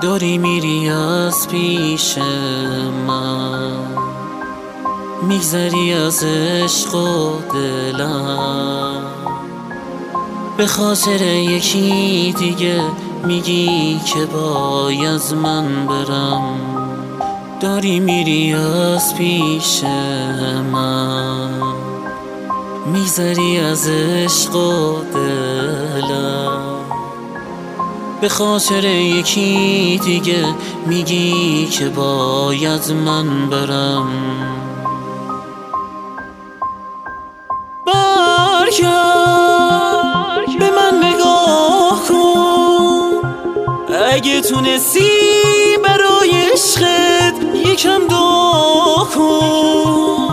داری میری از پیش من، میگذری از عشق و دلم، به خاطر یکی دیگه میگی که باید من برم. داری میری از پیش من، میگذری از عشق و دلم، به خاطر یکی دیگه میگی که باید من برم. برگرد به من نگاه کن، اگه تونستی برای عشقت یکم دعا کن.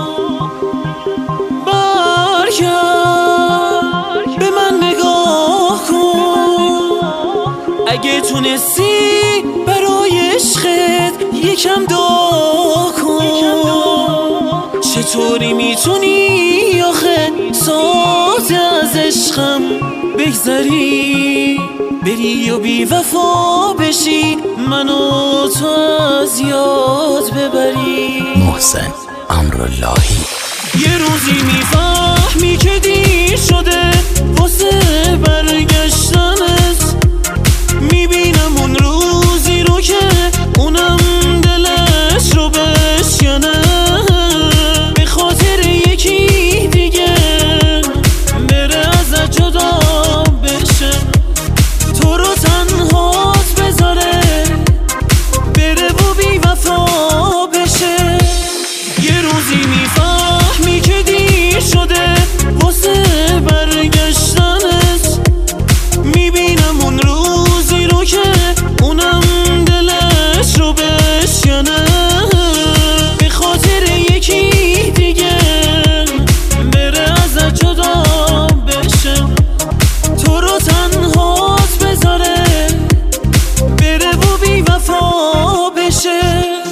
برگرد به من نگاه کن، اگه تونستی برای عشقت یکم دعا کن. چطوری میتونی آخه ساعت از عشقم بگذری، بری و بی وفا بشی، منو تو از یاد ببری. محسن امراللهی. یه روزی میفهمی که دیر شده واسه برگشتنت، میبینم اون روزی رو که اونم دلش رو بشکنه، به خاطر یکی دیگه بره ازت جدا بشه، تو رو تنهات بذاره، بره و بی وفا بشه. یه روزی میفهمی که دیر شده واسه برگشتنت، میبینم اون روزی رو که اونم دلش رو بشکنه، به خاطر یکی دیگه بره ازت جدا بشه، تو رو تنهات بذاره، بره و بی وفا بشه.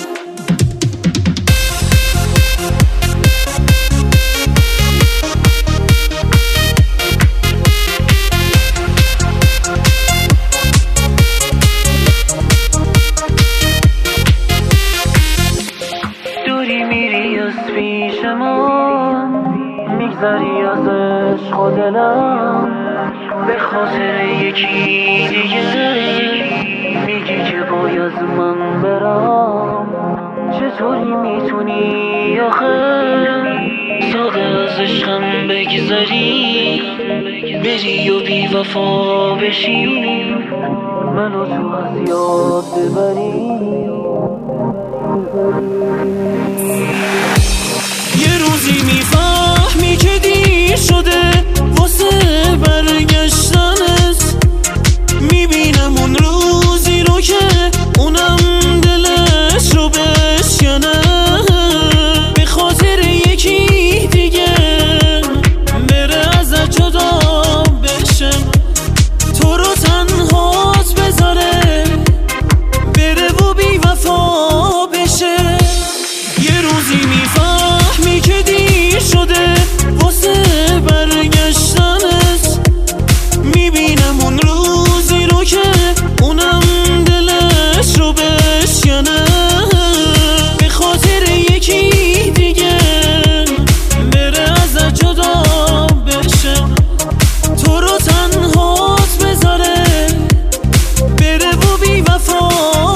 پیش من میگذری از عشق و دلم، به خاطر یکی دیگه میگی که باید من برم. چطوری میتونی آخه ساده از عشقم بگذری، بری و بی وفا بشی، منو تو از یاد ببری. یه روزی میفهمی که دیر شده واسه برگشتنت، میبینم اون روزی رو که اونم دلش رو بشکنه، به خاطر یکی دیگه بره ازت جدا بشه، تو رو تنهات بذاره، بره و بی وفا بشه. یه روزی میفهمی که دیر شده واسه برگشتنت، میبینم اون روزی رو که اونم دلش رو بشکنه، به خاطر یکی دیگه بره ازت جدا بشه، تو رو تنهات بذاره، بره و بی وفا